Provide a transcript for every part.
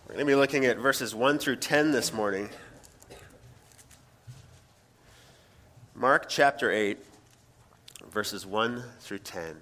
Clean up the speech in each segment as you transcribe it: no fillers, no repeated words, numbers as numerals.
We're going to be looking at verses 1 through 10 this morning. Mark chapter 8, verses 1 through 10.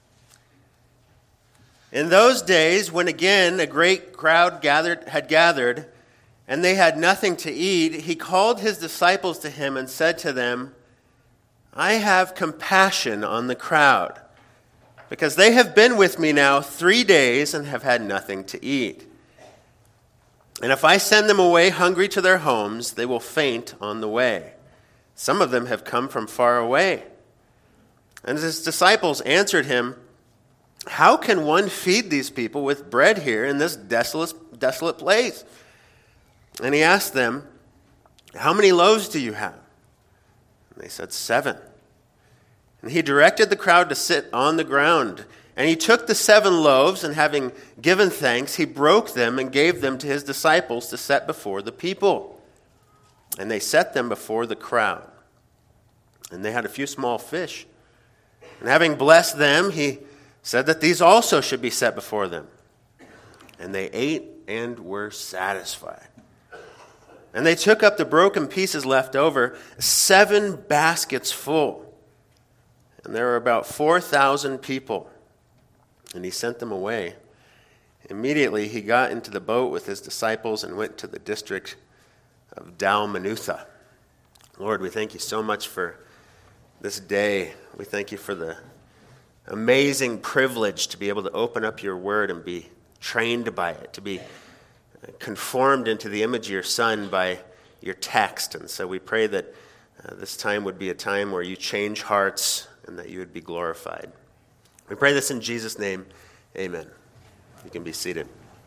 In those days, when again a great crowd had gathered, and they had nothing to eat, he called his disciples to him and said to them, I have compassion on the crowd, because they have been with me now 3 days and have had nothing to eat. And if I send them away hungry to their homes, they will faint on the way. Some of them have come from far away. And his disciples answered him, How can one feed these people with bread here in this desolate place? And he asked them, How many loaves do you have? And they said, 7. And he directed the crowd to sit on the ground. And he took the 7 loaves, and having given thanks, he broke them and gave them to his disciples to set before the people. And they set them before the crowd. And they had a few small fish. And having blessed them, he said that these also should be set before them. And they ate and were satisfied. And they took up the broken pieces left over, 7 baskets full. And there were about 4,000 people. And he sent them away. Immediately he got into the boat with his disciples and went to the district of Dalmanutha. Lord, we thank you so much for this day. We thank you for the amazing privilege to be able to open up your word and be trained by it, to be conformed into the image of your Son by your text. And so we pray that this time would be a time where you change hearts and that you would be glorified. We pray this in Jesus' name. Amen. You can be seated.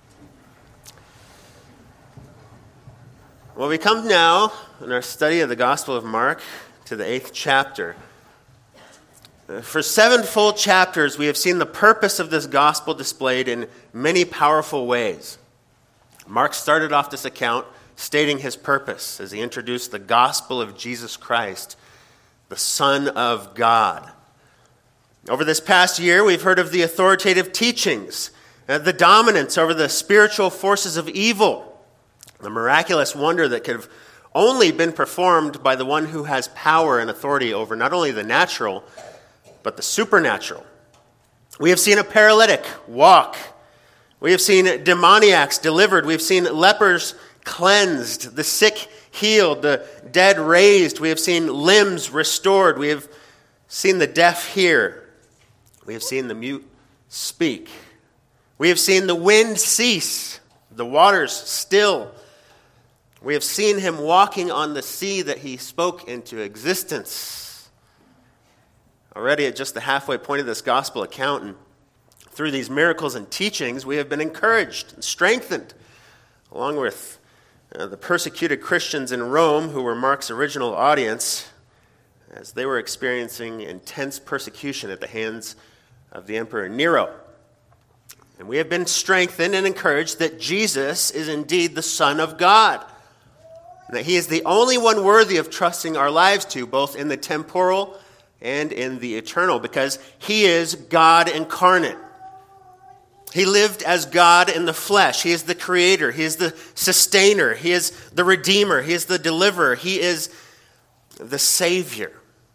Well, we come now in our study of the Gospel of Mark to the 8th chapter. For 7 full chapters, we have seen the purpose of this gospel displayed in many powerful ways. Mark started off this account stating his purpose as he introduced the gospel of Jesus Christ, the Son of God. Over this past year, we've heard of the authoritative teachings, the dominance over the spiritual forces of evil, the miraculous wonder that could have only been performed by the one who has power and authority over not only the natural, but the supernatural. We have seen a paralytic walk. We have seen demoniacs delivered. We've seen lepers cleansed, the sick healed, the dead raised. We have seen limbs restored. We have seen the deaf hear. We have seen the mute speak. We have seen the wind cease, the waters still. We have seen him walking on the sea that he spoke into existence. Already at just the halfway point of this gospel account, and through these miracles and teachings, we have been encouraged and strengthened, along with the persecuted Christians in Rome, who were Mark's original audience, as they were experiencing intense persecution at the hands of the Emperor Nero. And we have been strengthened and encouraged that Jesus is indeed the Son of God, and that he is the only one worthy of trusting our lives to, both in the temporal and in the eternal, because he is God incarnate. He lived as God in the flesh. He is the creator. He is the sustainer. He is the redeemer. He is the deliverer. He is the savior.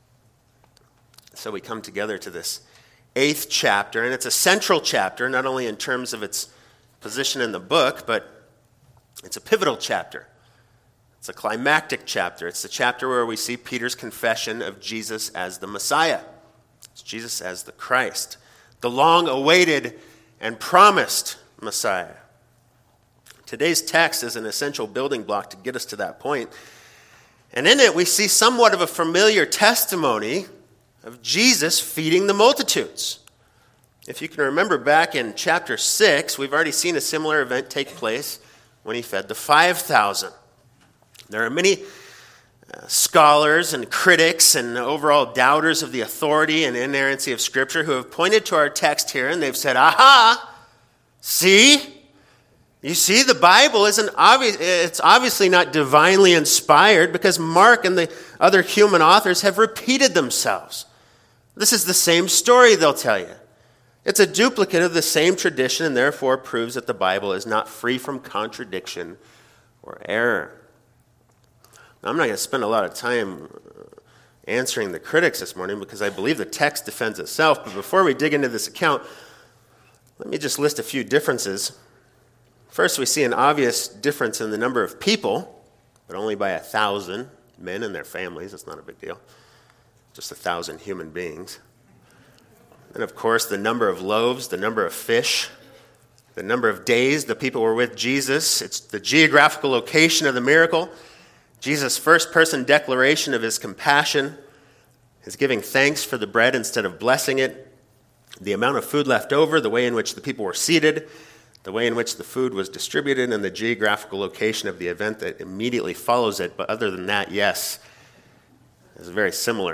So we come together to this 8th chapter, and it's a central chapter, not only in terms of its position in the book, but it's a pivotal chapter. It's a climactic chapter. It's the chapter where we see Peter's confession of Jesus as the Messiah. It's Jesus as the Christ, the long-awaited and promised Messiah. Today's text is an essential building block to get us to that point. And in it, we see somewhat of a familiar testimony of Jesus feeding the multitudes. If you can remember back in chapter 6, we've already seen a similar event take place when he fed the 5,000. There are many scholars and critics and overall doubters of the authority and inerrancy of Scripture who have pointed to our text here and they've said, aha, see? You see, the Bible it's obviously not divinely inspired because Mark and the other human authors have repeated themselves. This is the same story they'll tell you. It's a duplicate of the same tradition and therefore proves that the Bible is not free from contradiction or error. Now, I'm not going to spend a lot of time answering the critics this morning because I believe the text defends itself. But before we dig into this account, let me just list a few differences. First, we see an obvious difference in the number of people, but only by 1,000 men and their families. That's not a big deal. Just 1,000 human beings. And of course, the number of loaves, the number of fish, the number of days the people were with Jesus. It's the geographical location of the miracle. Jesus' first-person declaration of his compassion, his giving thanks for the bread instead of blessing it, the amount of food left over, the way in which the people were seated, the way in which the food was distributed, and the geographical location of the event that immediately follows it. But other than that, yes, it's very similar.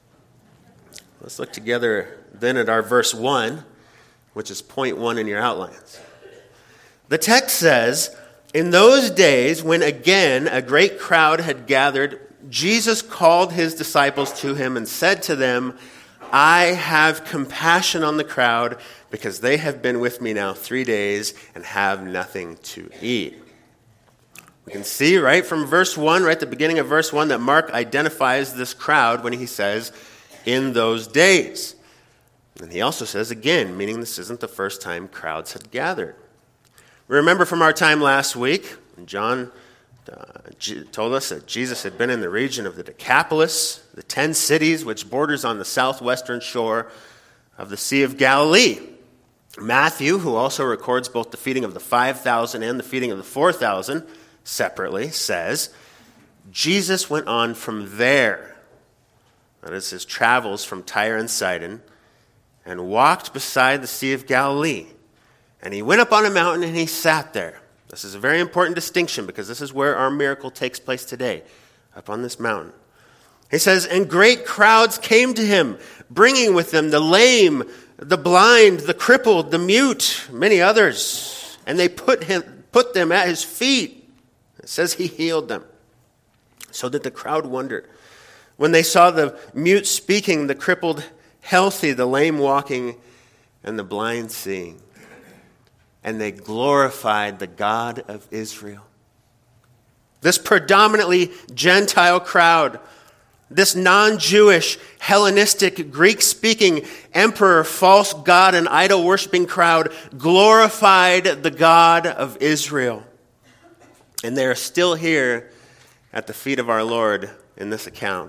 Let's look together then at our verse 1, which is point 1 in your outlines. The text says, "In those days, when again a great crowd had gathered, Jesus called his disciples to him and said to them, 'I have compassion on the crowd because they have been with me now 3 days and have nothing to eat.'" We can see right from verse 1, right at the beginning of verse 1, that Mark identifies this crowd when he says, "in those days." And he also says again, meaning this isn't the first time crowds had gathered. Remember from our time last week, John told us that Jesus had been in the region of the Decapolis, the 10 cities which borders on the southwestern shore of the Sea of Galilee. Matthew, who also records both the feeding of the 5,000 and the feeding of the 4,000 separately, says, Jesus went on from there, that is his travels from Tyre and Sidon, and walked beside the Sea of Galilee. And he went up on a mountain and he sat there. This is a very important distinction because this is where our miracle takes place today, up on this mountain. He says, "And great crowds came to him, bringing with them the lame, the blind, the crippled, the mute, many others. And they put them at his feet." It says he healed them. So that the crowd wondered when they saw the mute speaking, the crippled healthy, the lame walking, and the blind seeing. And they glorified the God of Israel. This predominantly Gentile crowd, this non-Jewish, Hellenistic, Greek-speaking emperor, false god, and idol-worshiping crowd glorified the God of Israel. And they are still here at the feet of our Lord in this account.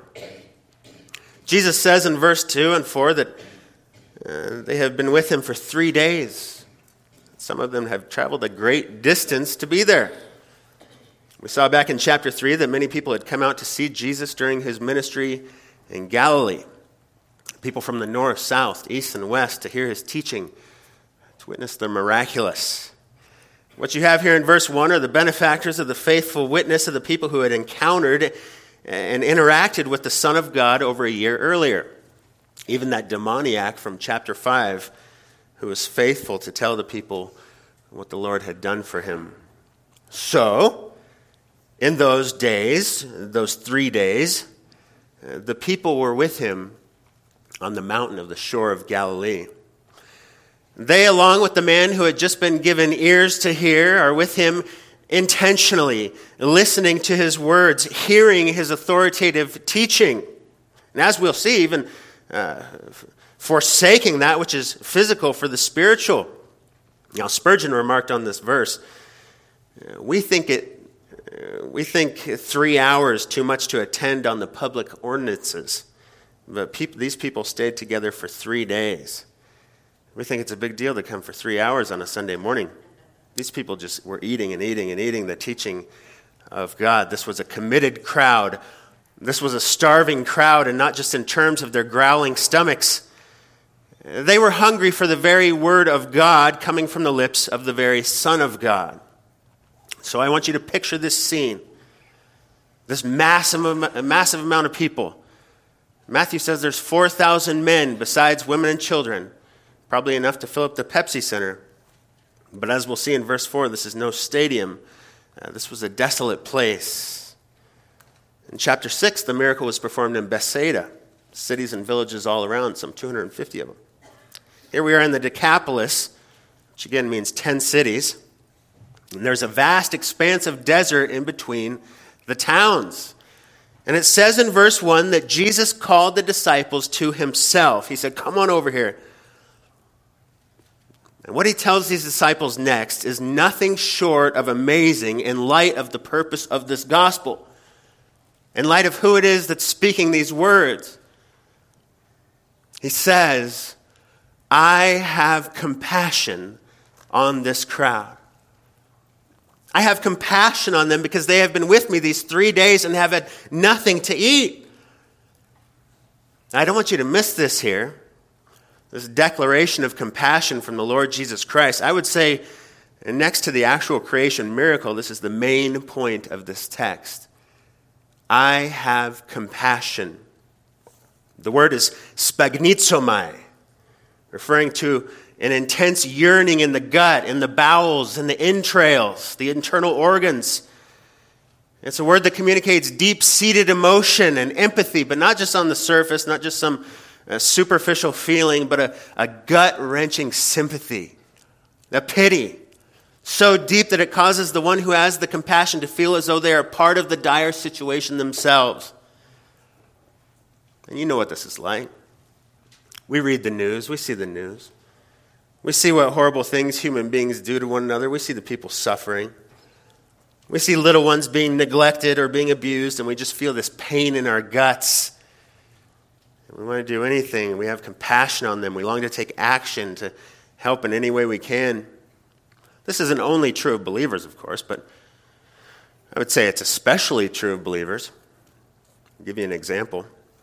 Jesus says in verse 2 and 4 that they have been with him for 3 days. Some of them have traveled a great distance to be there. We saw back in chapter 3 that many people had come out to see Jesus during his ministry in Galilee. People from the north, south, east, and west to hear his teaching, to witness the miraculous. What you have here in verse 1 are the benefactors of the faithful witness of the people who had encountered and interacted with the Son of God over a year earlier. Even that demoniac from chapter 5 who was faithful to tell the people what the Lord had done for him. So, in those days, those 3 days, the people were with him on the mountain of the shore of Galilee. They, along with the man who had just been given ears to hear, are with him intentionally, listening to his words, hearing his authoritative teaching. And as we'll see, even forsaking that which is physical for the spiritual. Now, Spurgeon remarked on this verse, we think 3 hours too much to attend on the public ordinances, but these people stayed together for 3 days. We think it's a big deal to come for 3 hours on a Sunday morning. These people just were eating and eating and eating the teaching of God. This was a committed crowd. This was a starving crowd, and not just in terms of their growling stomachs. They were hungry for the very word of God coming from the lips of the very Son of God. So I want you to picture this scene, this massive amount of people. Matthew says there's 4,000 men besides women and children, probably enough to fill up the Pepsi Center. But as we'll see in verse 4, this is no stadium. This was a desolate place. In chapter 6, the miracle was performed in Bethsaida, cities and villages all around, some 250 of them. Here we are in the Decapolis, which again means 10 cities. And there's a vast expanse of desert in between the towns. And it says in verse 1 that Jesus called the disciples to himself. He said, "Come on over here." And what he tells these disciples next is nothing short of amazing in light of the purpose of this gospel, in light of who it is that's speaking these words. He says, "I have compassion on this crowd. I have compassion on them because they have been with me these 3 days and have had nothing to eat." I don't want you to miss this here. This declaration of compassion from the Lord Jesus Christ. I would say, and next to the actual creation miracle, this is the main point of this text. I have compassion. The word is spagnizomai, referring to an intense yearning in the gut, in the bowels, in the entrails, the internal organs. It's a word that communicates deep-seated emotion and empathy, but not just on the surface, not just some superficial feeling, but a gut-wrenching sympathy, a pity, so deep that it causes the one who has the compassion to feel as though they are part of the dire situation themselves. And you know what this is like. We read the news, we see the news. We see what horrible things human beings do to one another. We see the people suffering. We see little ones being neglected or being abused, and we just feel this pain in our guts. We want to do anything. We have compassion on them. We long to take action to help in any way we can. This isn't only true of believers, of course, but I would say it's especially true of believers. I'll give you an example.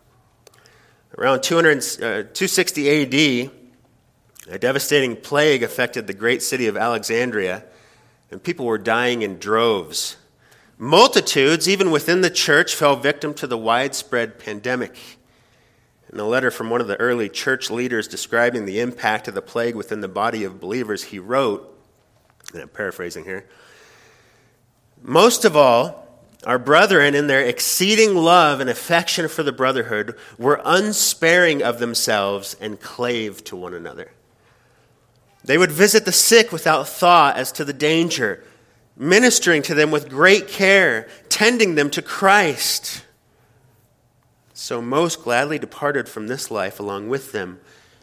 Around 260 A.D., a devastating plague affected the great city of Alexandria, and people were dying in droves. Multitudes, even within the church, fell victim to the widespread pandemic. In a letter from one of the early church leaders describing the impact of the plague within the body of believers, he wrote, and I'm paraphrasing here, "Most of all, our brethren, in their exceeding love and affection for the brotherhood, were unsparing of themselves and clave to one another. They would visit the sick without thought as to the danger, ministering to them with great care, tending them to Christ. So most gladly departed from this life along with them,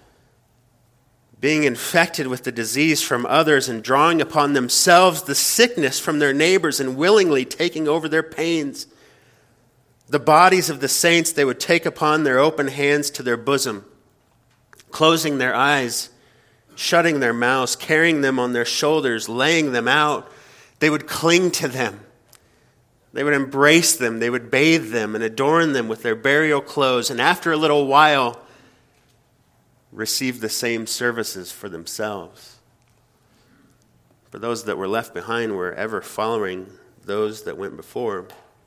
being infected with the disease from others and drawing upon themselves the sickness from their neighbors and willingly taking over their pains. The bodies of the saints they would take upon their open hands to their bosom, closing their eyes, shutting their mouths, carrying them on their shoulders, laying them out. They would cling to them. They would embrace them. They would bathe them and adorn them with their burial clothes. And after a little while, receive the same services for themselves. For those that were left behind were ever following those that went before."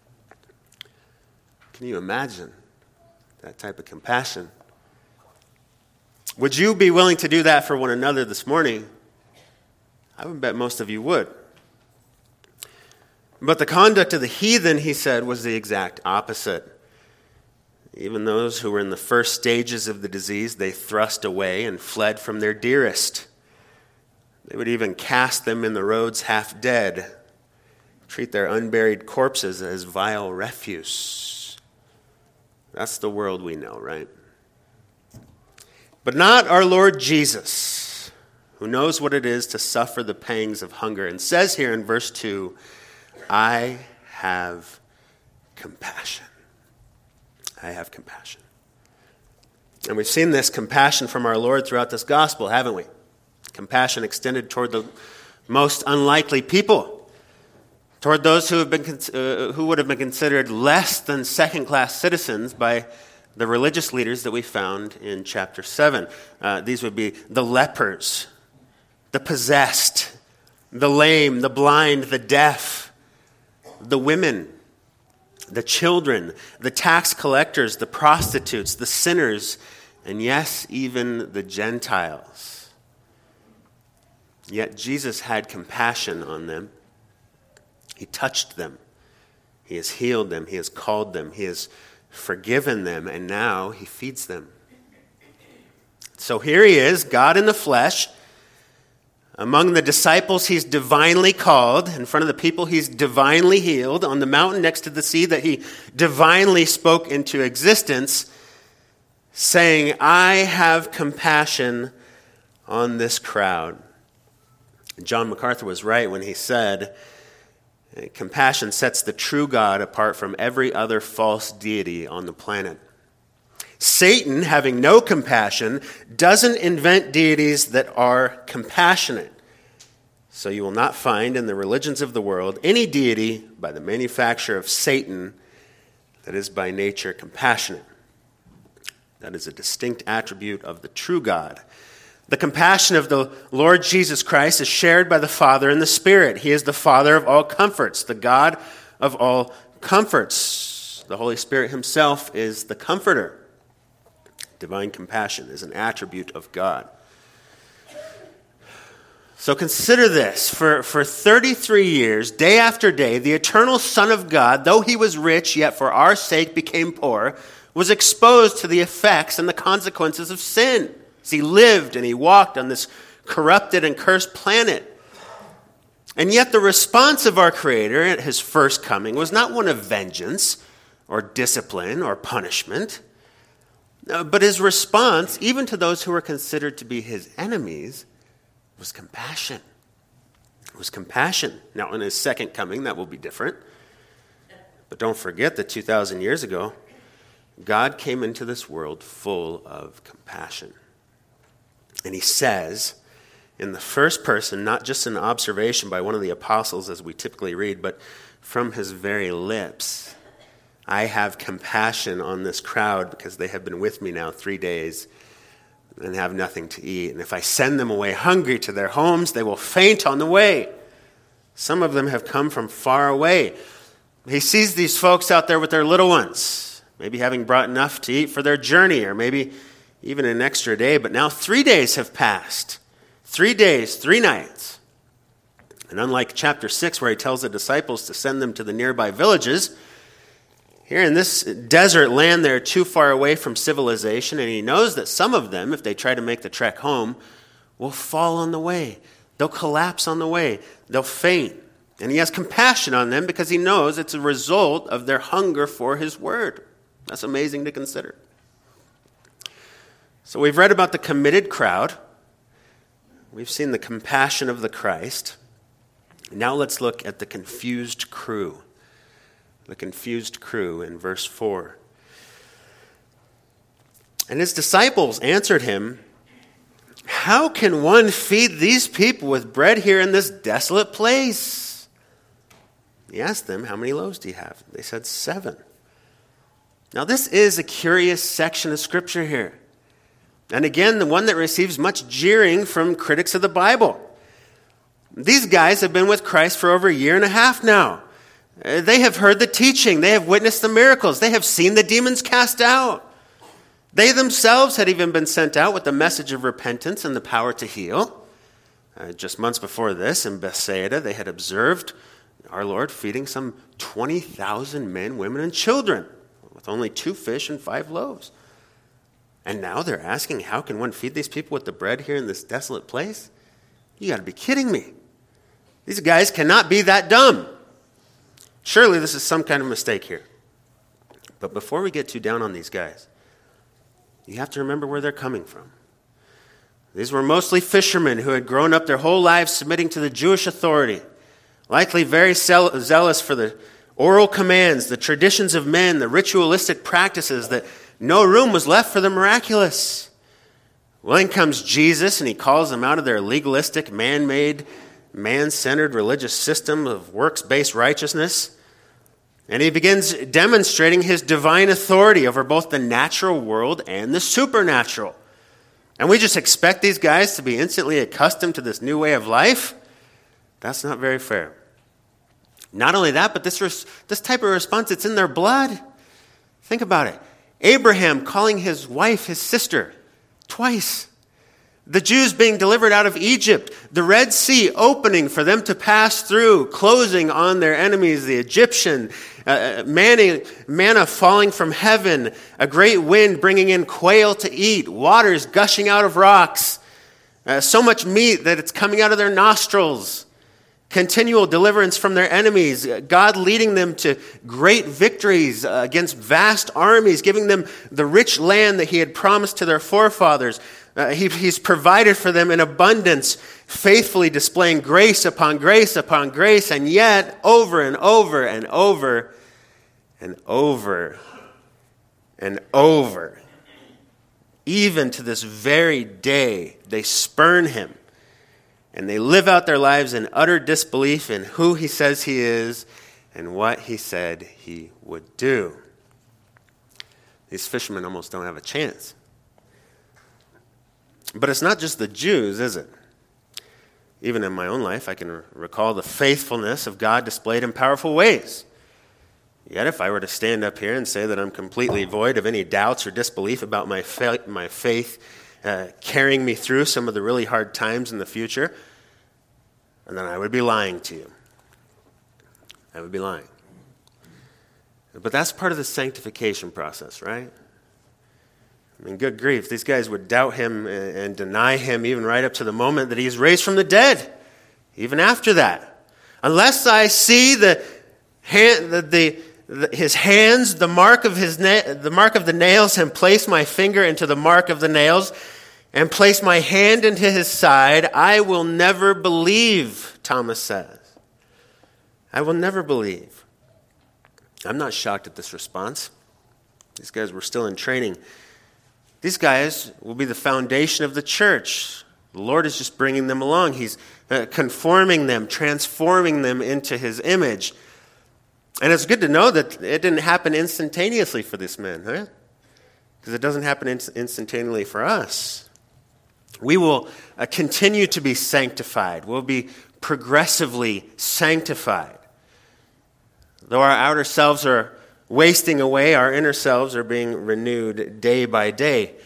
Can you imagine that type of compassion? Would you be willing to do that for one another this morning? I would bet most of you would. But the conduct of the heathen, he said, was the exact opposite. Even those who were in the first stages of the disease, they thrust away and fled from their dearest. They would even cast them in the roads half dead, treat their unburied corpses as vile refuse. That's the world we know, right? But not our Lord Jesus, who knows what it is to suffer the pangs of hunger, and says here in verse 2, "I have compassion." I have compassion. And we've seen this compassion from our Lord throughout this gospel, haven't we? Compassion extended toward the most unlikely people, toward those who would have been considered less than second-class citizens by the religious leaders that we found in chapter 7. These would be the lepers, the possessed, the lame, the blind, the deaf, the women, the children, the tax collectors, the prostitutes, the sinners, and yes, even the Gentiles. Yet Jesus had compassion on them. He touched them. He has healed them. He has called them. He has forgiven them, and now he feeds them. So here he is, God in the flesh. Among the disciples he's divinely called. In front of the people he's divinely healed. On the mountain next to the sea that he divinely spoke into existence, saying, I have compassion on this crowd. John MacArthur was right when he said, compassion sets the true God apart from every other false deity on the planet. Satan, having no compassion, doesn't invent deities that are compassionate. So you will not find in the religions of the world any deity by the manufacture of Satan that is by nature compassionate. That is a distinct attribute of the true God. The compassion of the Lord Jesus Christ is shared by the Father and the Spirit. He is the Father of all comforts, the God of all comforts. The Holy Spirit himself is the Comforter. Divine compassion is an attribute of God. So consider this. For 33 years, day after day, the eternal Son of God, though he was rich, yet for our sake became poor, was exposed to the effects and the consequences of sin. As he lived and he walked on this corrupted and cursed planet. And yet the response of our Creator at his first coming was not one of vengeance or discipline or punishment. But his response, even to those who were considered to be his enemies, was compassion. It was compassion. Now, in his second coming, that will be different. But don't forget that 2,000 years ago, God came into this world full of compassion. And he says, in the first person, not just an observation by one of the apostles as we typically read, but from his very lips, I have compassion on this crowd because they have been with me now 3 days and have nothing to eat. And if I send them away hungry to their homes, they will faint on the way. Some of them have come from far away. He sees these folks out there with their little ones, maybe having brought enough to eat for their journey, or maybe even an extra day. But now 3 days have passed. 3 days, 3 nights. And unlike chapter 6, where he tells the disciples to send them to the nearby villages, here in this desert land, they're too far away from civilization, and he knows that some of them, if they try to make the trek home, will fall on the way. They'll collapse on the way. They'll faint. And he has compassion on them because he knows it's a result of their hunger for his word. That's amazing to consider. So we've read about the committed crowd. We've seen the compassion of the Christ. Now let's look at the confused crew. The confused crew in verse 4. And his disciples answered him, how can one feed these people with bread here in this desolate place? He asked them, how many loaves do you have? They said 7. Now this is a curious section of Scripture here. And again, the one that receives much jeering from critics of the Bible. These guys have been with Christ for over 1.5 years now. They have heard the teaching. They have witnessed the miracles. They have seen the demons cast out. They themselves had even been sent out with the message of repentance and the power to heal. Just months before this, in Bethsaida, they had observed our Lord feeding some 20,000 men, women, and children with only 2 fish and 5 loaves. And now they're asking, how can one feed these people with the bread here in this desolate place? You got to be kidding me. These guys cannot be that dumb. Surely this is some kind of mistake here. But before we get too down on these guys, you have to remember where they're coming from. These were mostly fishermen who had grown up their whole lives submitting to the Jewish authority, likely very zealous for the oral commands, the traditions of men, the ritualistic practices, that no room was left for the miraculous. Well, in comes Jesus, and he calls them out of their legalistic, man-made, man-centered religious system of works-based righteousness. And he begins demonstrating his divine authority over both the natural world and the supernatural. And we just expect these guys to be instantly accustomed to this new way of life? That's not very fair. Not only that, but this type of response, it's in their blood. Think about it. Abraham calling his wife his sister twice. The Jews being delivered out of Egypt, the Red Sea opening for them to pass through, closing on their enemies, the Egyptian, manna falling from heaven, a great wind bringing in quail to eat, waters gushing out of rocks, so much meat that it's coming out of their nostrils, continual deliverance from their enemies, God leading them to great victories against vast armies, giving them the rich land that he had promised to their forefathers. He's provided for them in abundance, faithfully displaying grace upon grace upon grace, and yet over and over and over and over and over, even to this very day, they spurn him. And they live out their lives in utter disbelief in who he says he is and what he said he would do. These fishermen almost don't have a chance. But it's not just the Jews, is it? Even in my own life, I can recall the faithfulness of God displayed in powerful ways. Yet if I were to stand up here and say that I'm completely void of any doubts or disbelief about my faith carrying me through some of the really hard times in the future, and then I would be lying to you. I would be lying. But that's part of the sanctification process, right? I mean, good grief, these guys would doubt him and deny him even right up to the moment that he's raised from the dead, even after that. Unless I see his hands, the mark of the nails, and place my finger into the mark of the nails, and place my hand into his side, I will never believe, Thomas says. I will never believe. I'm not shocked at this response. These guys were still in training. These guys will be the foundation of the church. The Lord is just bringing them along. He's conforming them, transforming them into his image. And it's good to know that it didn't happen instantaneously for this man, huh? Because it doesn't happen instantaneously for us. We will continue to be sanctified. We'll be progressively sanctified. Though our outer selves are wasting away, our inner selves are being renewed day by day.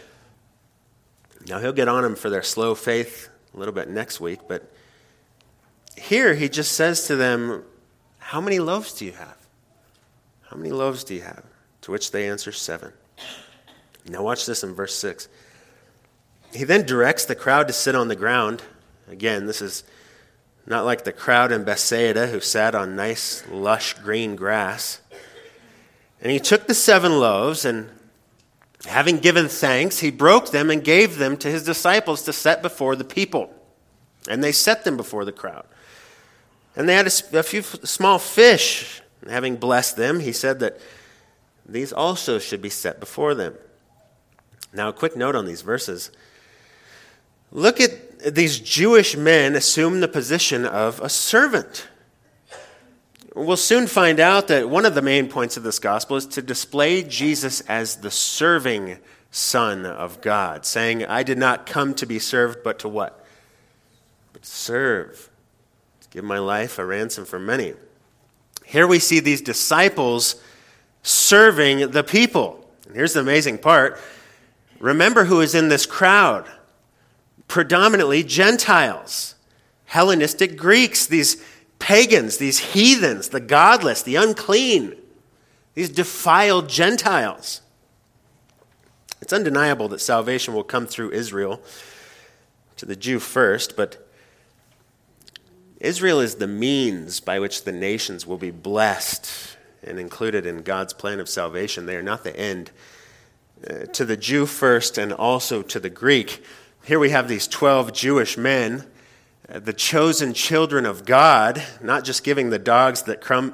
Now, he'll get on them for their slow faith a little bit next week, but here he just says to them, how many loaves do you have? How many loaves do you have? To which they answer 7. Now watch this in verse 6. He then directs the crowd to sit on the ground. Again, this is not like the crowd in Bethsaida who sat on nice, lush, green grass. And he took the 7 loaves, and having given thanks, he broke them and gave them to his disciples to set before the people. And they set them before the crowd. And they had a few small fish. And having blessed them, he said that these also should be set before them. Now, a quick note on these verses. Look at these Jewish men assume the position of a servant. We'll soon find out that one of the main points of this gospel is to display Jesus as the serving Son of God, saying, I did not come to be served, but to what? But serve. To give my life a ransom for many. Here we see these disciples serving the people. And here's the amazing part. Remember who is in this crowd. Predominantly Gentiles, Hellenistic Greeks, these pagans, these heathens, the godless, the unclean, these defiled Gentiles. It's undeniable that salvation will come through Israel, to the Jew first, but Israel is the means by which the nations will be blessed and included in God's plan of salvation. They are not the end. To the Jew first and also to the Greek. Here we have these 12 Jewish men, the chosen children of God, not just giving the dogs the crumbs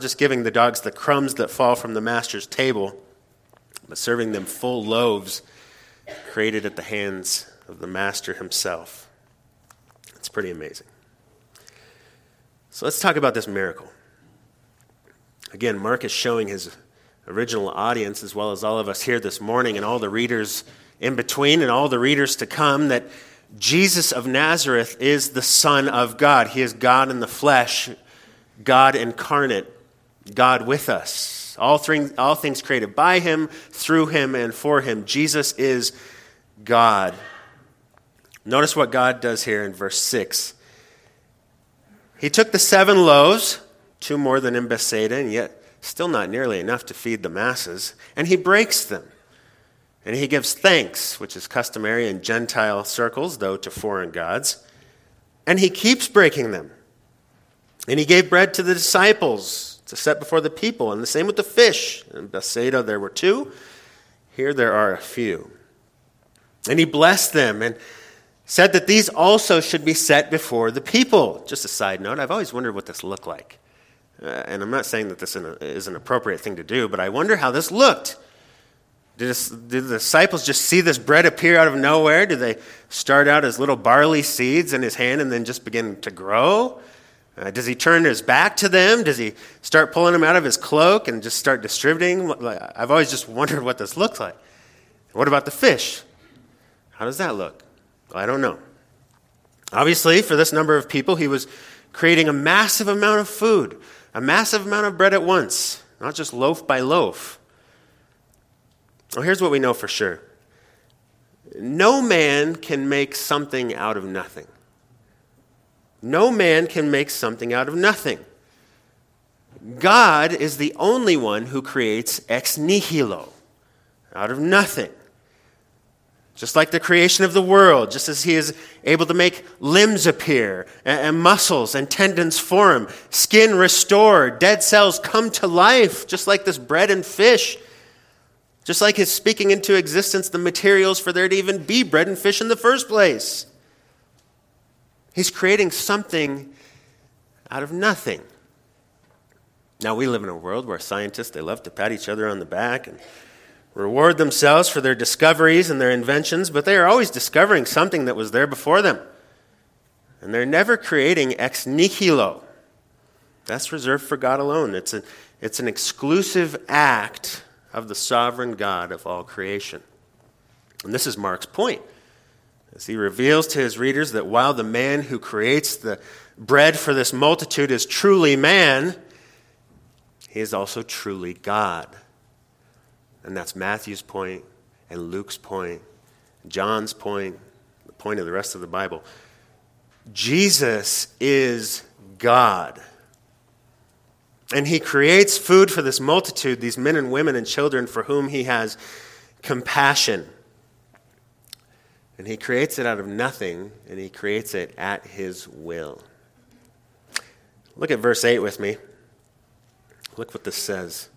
that fall from the master's table, but serving them full loaves created at the hands of the master himself. It's pretty amazing. So let's talk about this miracle. Again, Mark is showing his original audience, as well as all of us here this morning and all the readers in between and all the readers to come, that Jesus of Nazareth is the Son of God. He is God in the flesh, God incarnate, God with us. All things created by him, through him, and for him. Jesus is God. Notice what God does here in verse 6. He took the 7 loaves, 2 more than in Bethsaida, and yet Still not nearly enough to feed the masses. And he breaks them. And he gives thanks, which is customary in Gentile circles, though to foreign gods. And he keeps breaking them. And he gave bread to the disciples to set before the people. And the same with the fish. In Bethsaida there were 2. Here there are a few. And he blessed them and said that these also should be set before the people. Just a side note, I've always wondered what this looked like. And I'm not saying that this is an appropriate thing to do, but I wonder how this looked. Did the disciples just see this bread appear out of nowhere? Did they start out as little barley seeds in his hand and then just begin to grow? Does he turn his back to them? Does he start pulling them out of his cloak and just start distributing? I've always just wondered what this looks like. What about the fish? How does that look? Well, I don't know. Obviously, for this number of people, he was creating a massive amount of food, a massive amount of bread at once, not just loaf by loaf. Well, here's what we know for sure. No man can make something out of nothing. No man can make something out of nothing. God is the only one who creates ex nihilo, out of nothing. Just like the creation of the world, just as he is able to make limbs appear, and muscles and tendons form, skin restored, dead cells come to life, just like this bread and fish. Just like his speaking into existence the materials for there to even be bread and fish in the first place. He's creating something out of nothing. Now, we live in a world where scientists, they love to pat each other on the back and reward themselves for their discoveries and their inventions, but they are always discovering something that was there before them. And they're never creating ex nihilo. That's reserved for God alone. It's an exclusive act of the sovereign God of all creation. And this is Mark's point, as he reveals to his readers that while the man who creates the bread for this multitude is truly man, he is also truly God. And that's Matthew's point, and Luke's point, John's point, the point of the rest of the Bible. Jesus is God. And he creates food for this multitude, these men and women and children for whom he has compassion. And he creates it out of nothing, and he creates it at his will. Look at verse 8 with me. Look what this says.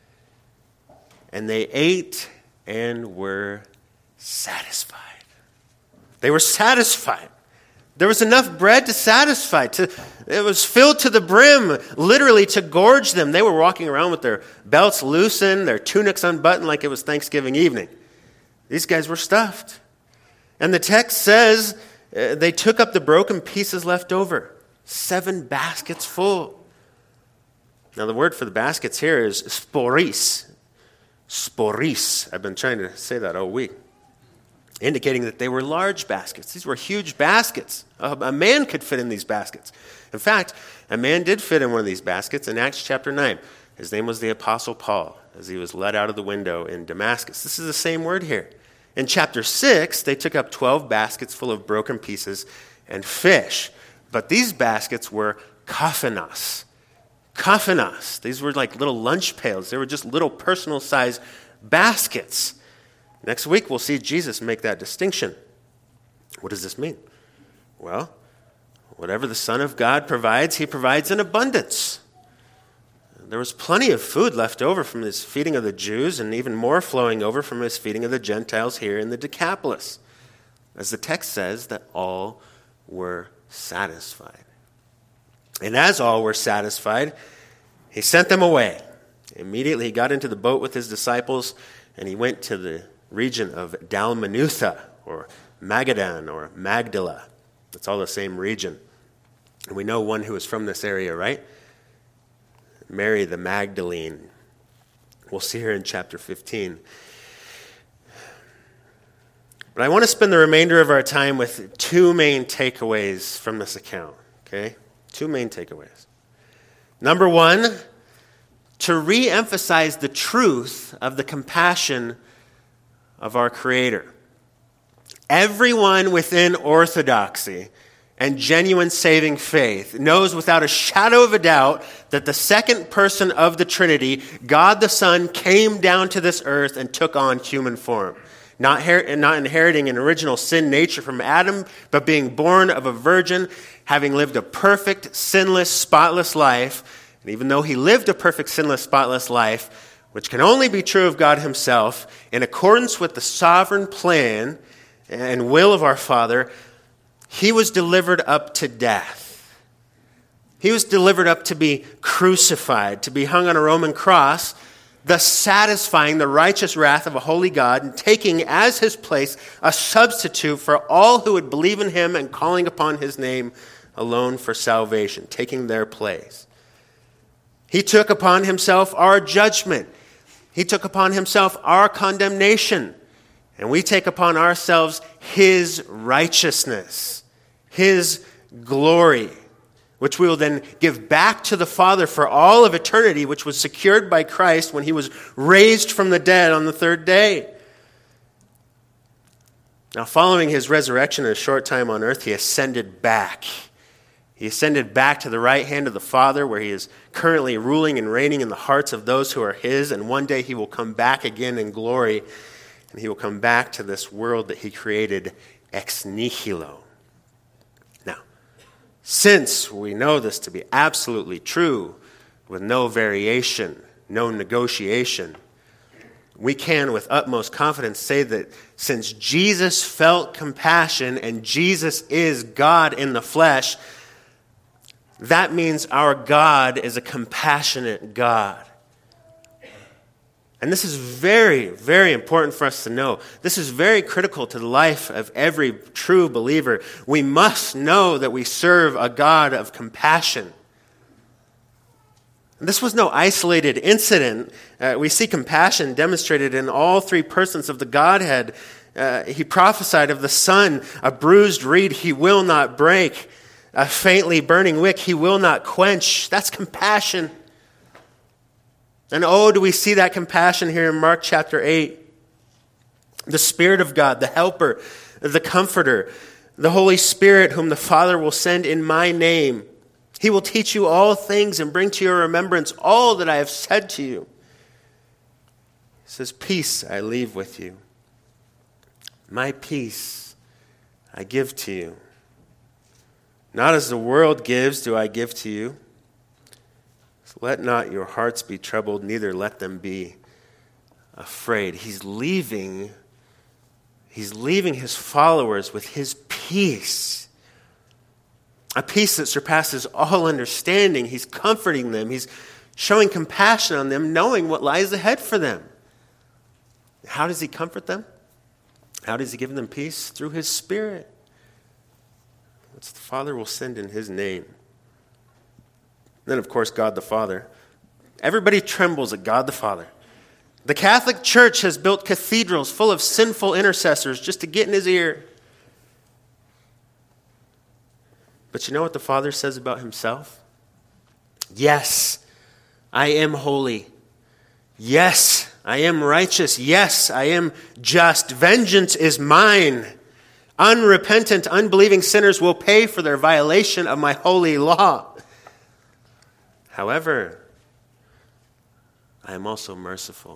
And they ate and were satisfied. They were satisfied. There was enough bread to satisfy. It was filled to the brim, literally to gorge them. They were walking around with their belts loosened, their tunics unbuttoned like it was Thanksgiving evening. These guys were stuffed. And the text says they took up the broken pieces left over, 7 baskets full. Now the word for the baskets here is sporis. Sporis. I've been trying to say that all week. Indicating that they were large baskets. These were huge baskets. A man could fit in these baskets. In fact, a man did fit in one of these baskets in Acts chapter 9. His name was the Apostle Paul, as he was led out of the window in Damascus. This is the same word here. In chapter 6, they took up 12 baskets full of broken pieces and fish. But these baskets were kaphanos. Kaphanos. These were like little lunch pails. They were just little personal-sized baskets. Next week, we'll see Jesus make that distinction. What does this mean? Well, whatever the Son of God provides, he provides in abundance. There was plenty of food left over from his feeding of the Jews, and even more flowing over from his feeding of the Gentiles here in the Decapolis. As the text says, that all were satisfied. And as all were satisfied, he sent them away. Immediately he got into the boat with his disciples, and he went to the region of Dalmanutha, or Magadan, or Magdala. It's all the same region. And we know one who is from this area, right? Mary the Magdalene. We'll see her in chapter 15. But I want to spend the remainder of our time with 2 main takeaways from this account, okay? 2 main takeaways. Number 1, to re-emphasize the truth of the compassion of our Creator. Everyone within orthodoxy and genuine saving faith knows without a shadow of a doubt that the second person of the Trinity, God the Son, came down to this earth and took on human form. Not inheriting an original sin nature from Adam, but being born of a virgin, having lived a perfect, sinless, spotless life. And even though he lived a perfect, sinless, spotless life, which can only be true of God himself, in accordance with the sovereign plan and will of our Father, he was delivered up to death. He was delivered up to be crucified, to be hung on a Roman cross, thus satisfying the righteous wrath of a holy God and taking as his place a substitute for all who would believe in him and calling upon his name alone for salvation, taking their place. He took upon himself our judgment. He took upon himself our condemnation. And we take upon ourselves his righteousness, his glory, which we will then give back to the Father for all of eternity, which was secured by Christ when he was raised from the dead on the third day. Now, following his resurrection in a short time on earth, he ascended back. He ascended back to the right hand of the Father, where he is currently ruling and reigning in the hearts of those who are his, and one day he will come back again in glory, and he will come back to this world that he created ex nihilo. Now, since we know this to be absolutely true, with no variation, no negotiation, we can with utmost confidence say that since Jesus felt compassion and Jesus is God in the flesh, that means our God is a compassionate God. And this is very, very important for us to know. This is very critical to the life of every true believer. We must know that we serve a God of compassion. And this was no isolated incident. We see compassion demonstrated in all three persons of the Godhead. He prophesied of the Son, a bruised reed he will not break, a faintly burning wick he will not quench. That's compassion. And oh, do we see that compassion here in Mark chapter 8. The Spirit of God, the Helper, the Comforter, the Holy Spirit whom the Father will send in my name. He will teach you all things and bring to your remembrance all that I have said to you. He says, peace I leave with you. My peace I give to you. Not as the world gives do I give to you. So let not your hearts be troubled, neither let them be afraid. He's leaving his followers with his peace. A peace that surpasses all understanding. He's comforting them. He's showing compassion on them, knowing what lies ahead for them. How does he comfort them? How does he give them peace? Through his Spirit, which the Father will send in his name. Then, of course, God the Father. Everybody trembles at God the Father. The Catholic Church has built cathedrals full of sinful intercessors just to get in his ear. But you know what the Father says about himself? Yes, I am holy. Yes, I am righteous. Yes, I am just. Vengeance is mine. Unrepentant, unbelieving sinners will pay for their violation of my holy law. However, I am also merciful.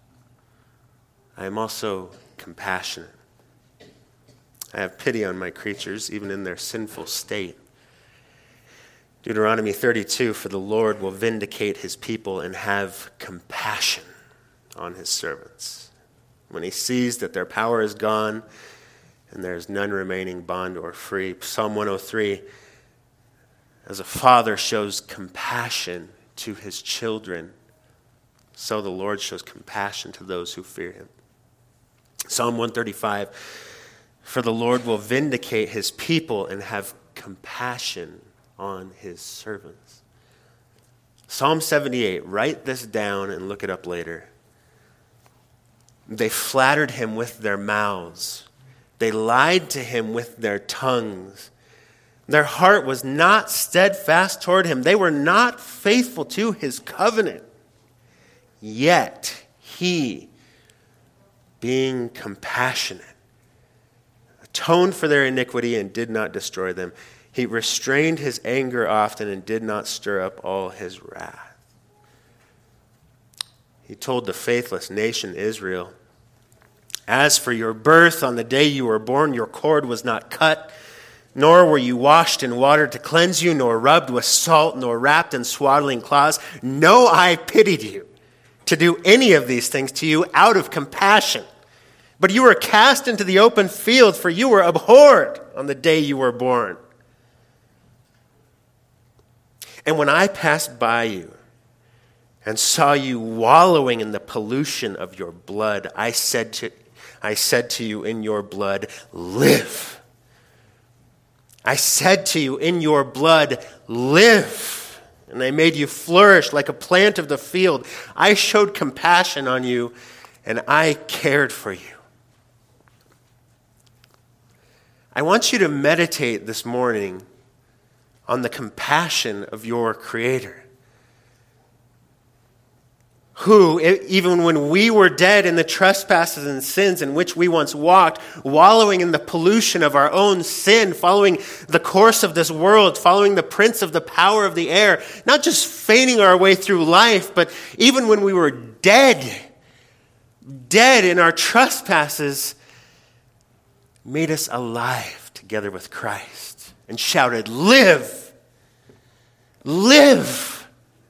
I am also compassionate. I have pity on my creatures, even in their sinful state. Deuteronomy 32, for the Lord will vindicate his people and have compassion on his servants. When he sees that their power is gone and there is none remaining bond or free. Psalm 103, as a father shows compassion to his children, so the Lord shows compassion to those who fear him. Psalm 135, for the Lord will vindicate his people and have compassion on his servants. Psalm 78, write this down and look it up later. They flattered him with their mouths. They lied to him with their tongues. Their heart was not steadfast toward him. They were not faithful to his covenant. Yet he, being compassionate, atoned for their iniquity and did not destroy them. He restrained his anger often and did not stir up all his wrath. He told the faithless nation Israel, "As for your birth, on the day you were born, your cord was not cut, nor were you washed in water to cleanse you, nor rubbed with salt, nor wrapped in swaddling cloths. No, I pitied you to do any of these things to you out of compassion. But you were cast into the open field, for you were abhorred on the day you were born. And when I passed by you and saw you wallowing in the pollution of your blood, I said to you in your blood, live. I said to you in your blood, live. And I made you flourish like a plant of the field. I showed compassion on you, and I cared for you." I want you to meditate this morning on the compassion of your Creator, who, even when we were dead in the trespasses and sins in which we once walked, wallowing in the pollution of our own sin, following the course of this world, following the prince of the power of the air, not just feigning our way through life, but even when we were dead in our trespasses, made us alive together with Christ and shouted, live, live,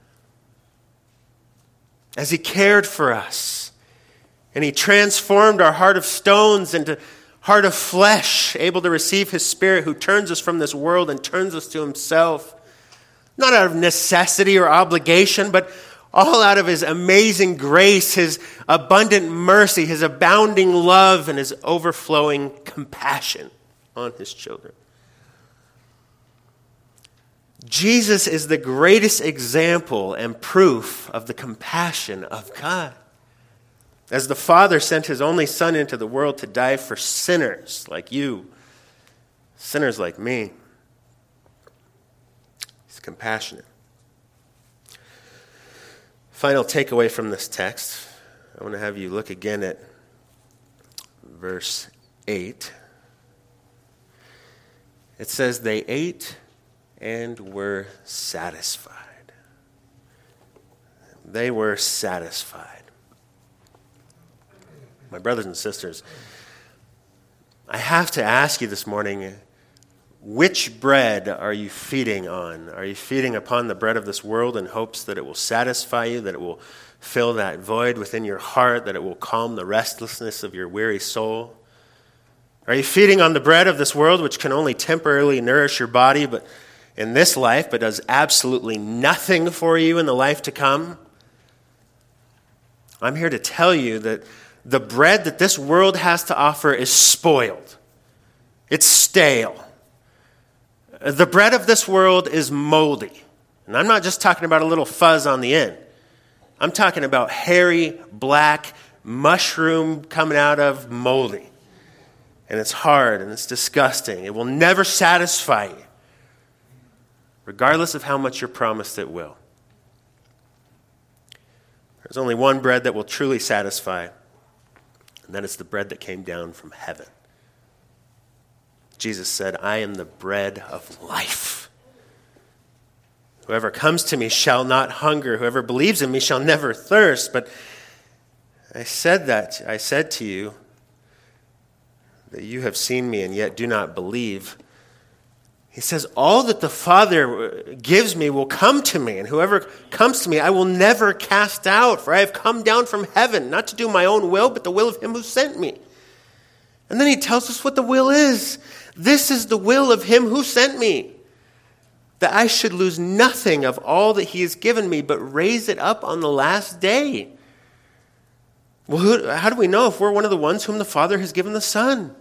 as he cared for us. And he transformed our heart of stones into heart of flesh, able to receive his Spirit, who turns us from this world and turns us to himself, not out of necessity or obligation, but all out of his amazing grace, his abundant mercy, his abounding love, and his overflowing compassion on his children. Jesus is the greatest example and proof of the compassion of God. As the Father sent his only Son into the world to die for sinners like you, sinners like me, he's compassionate. Final takeaway from this text, I want to have you look again at verse 8. It says, they ate and were satisfied. They were satisfied. My brothers and sisters, I have to ask you this morning, which bread are you feeding on? Are you feeding upon the bread of this world in hopes that it will satisfy you, that it will fill that void within your heart, that it will calm the restlessness of your weary soul? Are you feeding on the bread of this world, which can only temporarily nourish your body but in this life, but does absolutely nothing for you in the life to come? I'm here to tell you that the bread that this world has to offer is spoiled. It's stale. The bread of this world is moldy. And I'm not just talking about a little fuzz on the end. I'm talking about hairy, black, mushroom coming out of moldy. And it's hard and it's disgusting. It will never satisfy you, regardless of how much you're promised it will. There's only one bread that will truly satisfy, and that is the bread that came down from heaven. Jesus said, I am the bread of life. Whoever comes to me shall not hunger. Whoever believes in me shall never thirst. But I said to you that you have seen me and yet do not believe. He says, all that the Father gives me will come to me, and whoever comes to me I will never cast out, for I have come down from heaven, not to do my own will, but the will of him who sent me. And then he tells us what the will is. This is the will of him who sent me, that I should lose nothing of all that he has given me, but raise it up on the last day. Well, how do we know if we're one of the ones whom the Father has given the Son?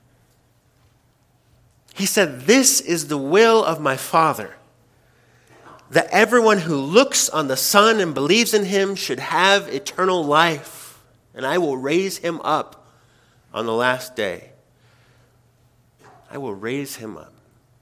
He said, this is the will of my Father, that everyone who looks on the Son and believes in him should have eternal life, and I will raise him up on the last day. I will raise him up.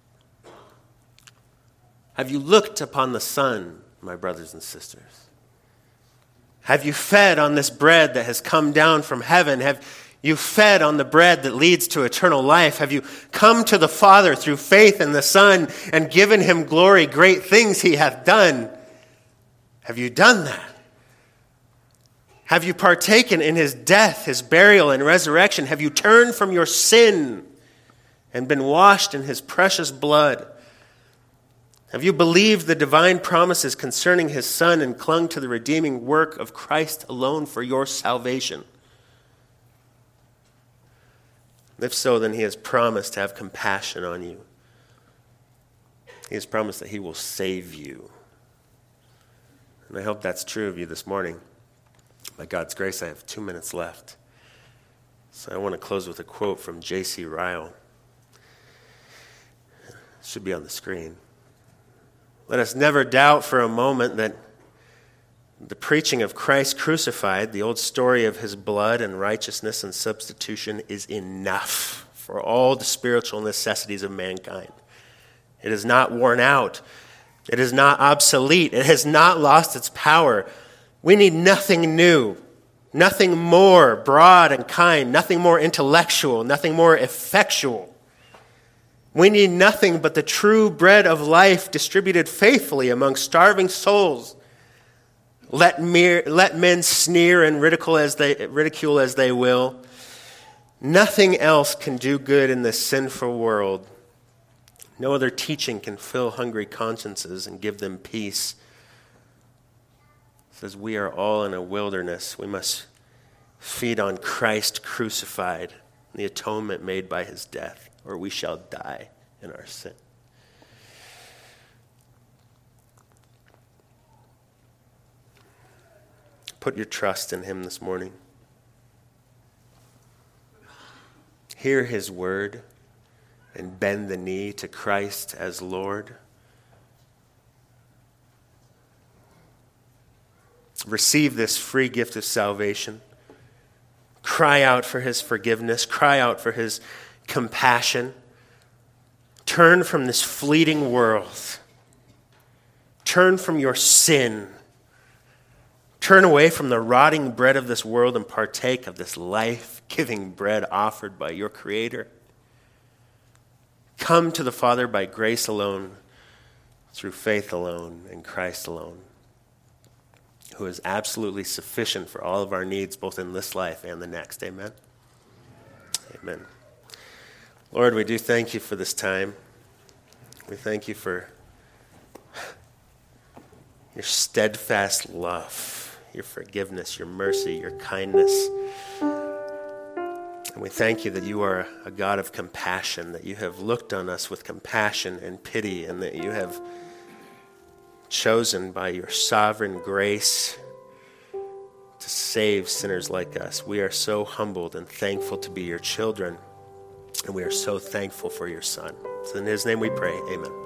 Have you looked upon the Son, my brothers and sisters? Have you fed on this bread that has come down from heaven? Have You fed on the bread that leads to eternal life? Have you come to the Father through faith in the Son and given him glory? Great things he hath done. Have you done that? Have you partaken in his death, his burial, and resurrection? Have you turned from your sin and been washed in his precious blood? Have you believed the divine promises concerning his Son and clung to the redeeming work of Christ alone for your salvation? If so, then he has promised to have compassion on you. He has promised that he will save you. And I hope that's true of you this morning. By God's grace, I have 2 minutes left. So I want to close with a quote from J.C. Ryle. It should be on the screen. Let us never doubt for a moment that the preaching of Christ crucified, the old story of his blood and righteousness and substitution, is enough for all the spiritual necessities of mankind. It is not worn out. It is not obsolete. It has not lost its power. We need nothing new, nothing more broad and kind, nothing more intellectual, nothing more effectual. We need nothing but the true bread of life distributed faithfully among starving souls. Let men sneer and ridicule as they will. Nothing else can do good in this sinful world. No other teaching can fill hungry consciences and give them peace. It says we are all in a wilderness. We must feed on Christ crucified, the atonement made by his death, or we shall die in our sin. Put your trust in him this morning. Hear his word and bend the knee to Christ as Lord. Receive this free gift of salvation. Cry out for his forgiveness. Cry out for his compassion. Turn from this fleeting world. Turn from your sin. Turn away from the rotting bread of this world and partake of this life-giving bread offered by your Creator. Come to the Father by grace alone, through faith alone, in Christ alone, who is absolutely sufficient for all of our needs, both in this life and the next. Amen? Amen. Lord, we do thank you for this time. We thank you for your steadfast love, your forgiveness, your mercy, your kindness. And we thank you that you are a God of compassion, that you have looked on us with compassion and pity, and that you have chosen by your sovereign grace to save sinners like us. We are so humbled and thankful to be your children, and we are so thankful for your Son. So in his name we pray, amen.